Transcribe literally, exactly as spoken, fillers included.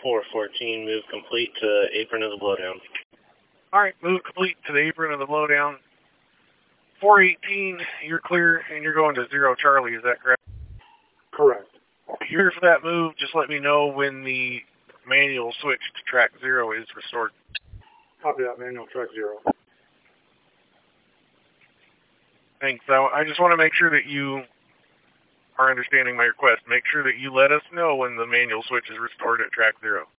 four fourteen, move complete to apron of the blowdown. Alright, move complete to the apron of the blowdown. four eighteen, you're clear, and you're going to zero Charlie, is that correct? Correct. Here for that move, just let me know when the manual switch to track zero is restored. Copy that, manual track zero. Thanks. I, I just want to make sure that you are understanding my request. Make sure that you let us know when the manual switch is restored at track zero.